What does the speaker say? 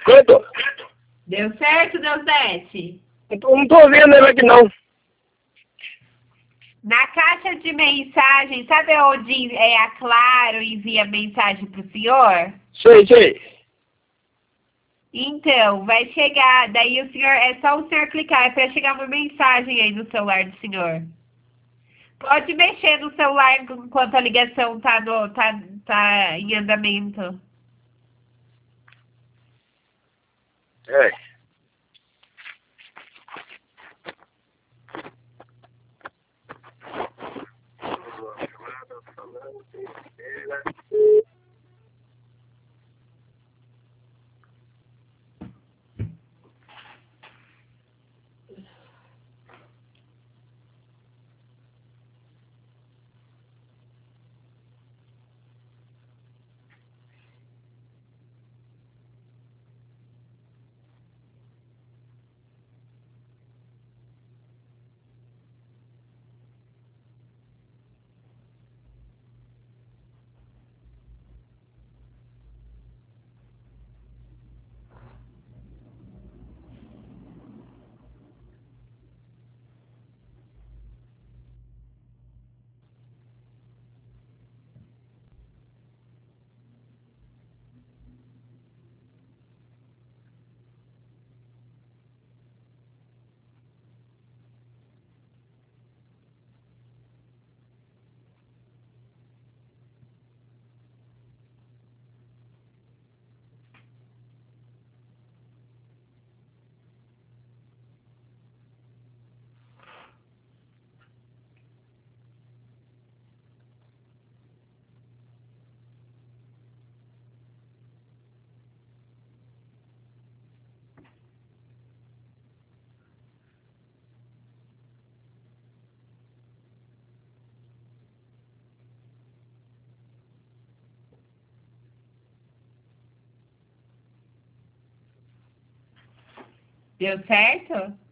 Certo? Deu certo, Deusete? Não tô vendo ele aqui não. Na caixa de mensagem, sabe onde a Claro envia mensagem pro senhor? Sei. Então, vai chegar, daí o senhor, é só o senhor clicar, é para chegar uma mensagem aí no celular do senhor. Pode mexer no celular enquanto a ligação tá em andamento. É. Deu certo?